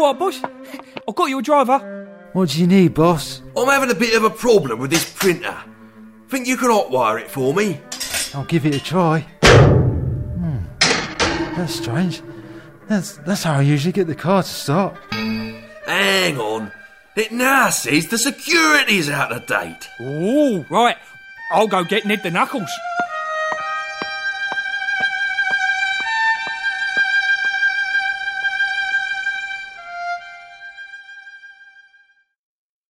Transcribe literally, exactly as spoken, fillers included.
what, boss? I've got you a driver. What do you need, boss? I'm having a bit of a problem with this printer. Think you can hotwire it for me? I'll give it a try. Hmm. That's strange. That's, that's how I usually get the car to start. Hang on. It now says the security's out of date. Ooh, right. I'll go get Ned the Knuckles.